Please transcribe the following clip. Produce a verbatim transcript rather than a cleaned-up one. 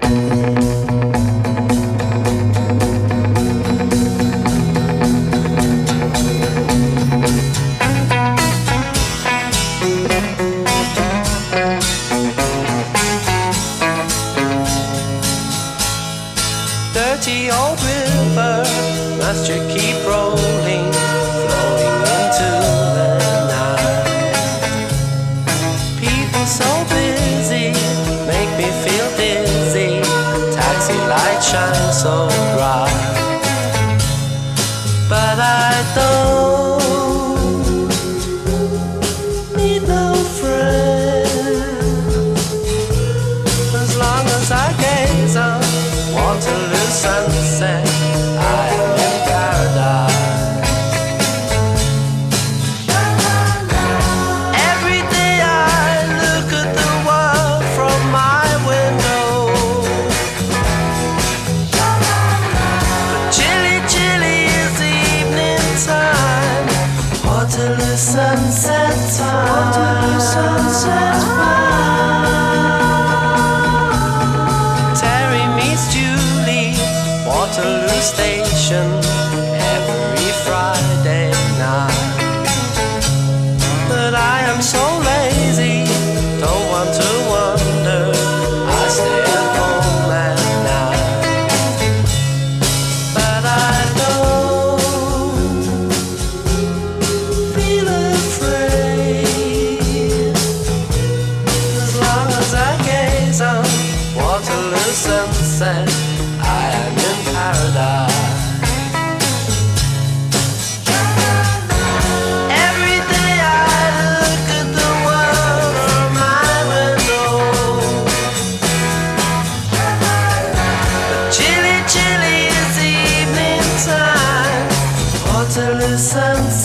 Dirty old river, must you keep rolling, flowing into the night? People so busy, make me feel dizzy. Taxi lights shine so bright, but I don't need no friend. As long as I gaze on Waterloo sunset, I am in paradise. Every day I look at the world from my window, but chilly, chilly is the evening time. Waterloo sunset time. Waterloo sunset time. Waterloo Station every Friday night. But I am so lazy, don't want to wander, I stay at home at night. But I don't feel afraid, as long as I gaze on Waterloo sunset, I am in paradise. Every day I look at the world from my window, but chilly, chilly is the evening time. Waterloo sunset.